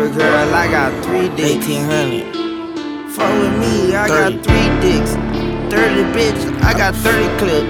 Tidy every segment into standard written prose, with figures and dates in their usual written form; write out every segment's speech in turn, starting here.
Little girl, I got 3 dicks. 1800. Fuck with me, I 30. got 3 dicks. 30 bitch, I got 30 clip.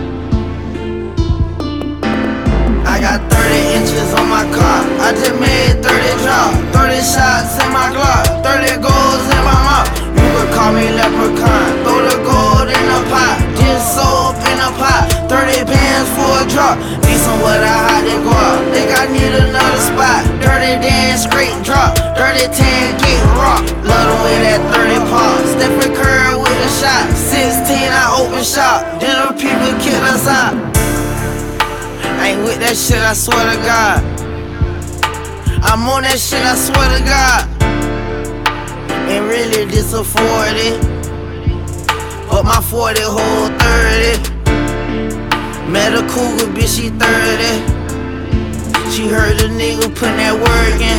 I got 30 inches on my car. I just made 30 drop. 30 shots in my Glock. 30 goals in my mouth. You could call me leprechaun. Throw the gold in the pot. Just soap in the pot. 30 bands for a drop. Need somewhere to hide they go out. Think I need another spot. 30 dance, straight drop. 30 10 get rock. Love the way that 30 pop. Stephen Curry with a shot. 16 I open shop. Then the people kill us out. I ain't with that shit, I swear to God. I'm on that shit, I swear to God. Ain't really this a 40, but my 40 hold 30. Met a cougar, bitch, she 30. She heard the nigga putting that work in.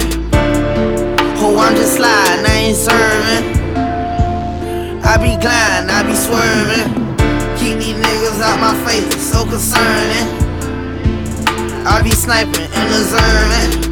Oh, I'm just sliding, I ain't serving. I be gliding, I be swerving. Keep these niggas out my face, it's so concerning. I be sniping and observing.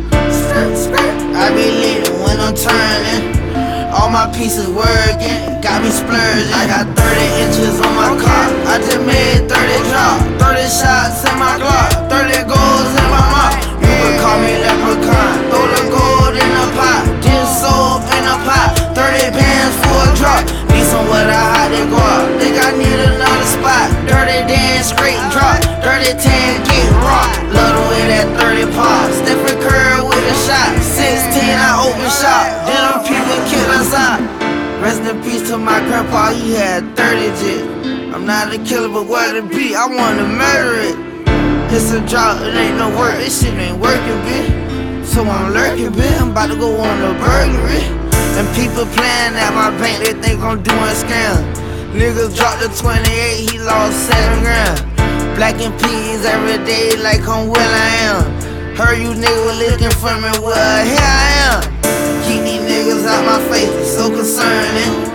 I be leading when I'm turning. All my pieces working, got me splurging. I got 30 inches on my car. I just made 30 drop. 30 shots in my Glock. 30 goals in my mouth. You could call me leprechaun. Throw the gold in the pot. Just soap in the pot. 30 bands for a drop. Need somewhere to hide they go out. Think I need another spot. 30 dance, straight drop. 30 10 get rock. Love the way that 30 pop. Stephen Curry with a shot. 16 I open shop. Then them people kill us out. Rest in peace to my grandpa, he had 30 jit. I'm not a killer, but what it be, I wanna murder it. It's a job, it ain't no work, this shit ain't working, bitch. So I'm lurking, bitch, I'm about to go on a burglary. And people playing at my bank, they think I'm doing scam. Niggas dropped the 28, he lost 7 grand. Black and peas every day like I'm Will I Am. Heard you niggas looking for me, well here I am. Keep these niggas out my face, it's so concerning.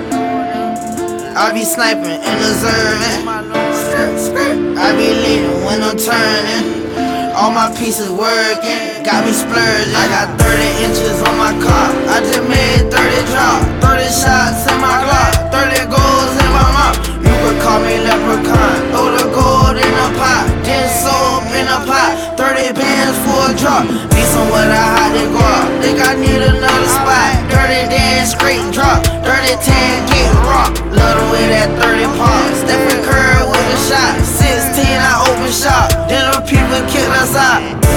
I be sniping and observing. I be leading when I'm turning. All my pieces working, got me splurging. I got 30 inches on my car. I just made 30 drop. 30 shots in my Glock. 30 goals in my mouth. You could call me leprechaun. Throw the gold in the pot. Then soap in the pot. 30 bands for a drop. Need somewhere to hide they go out. Think I need another spot. 30 dance, straight drop. 30 10 get rock. Love the way that 30 pop. Stephen Curry with a shot. 16 I open shop. Then the people kill us out.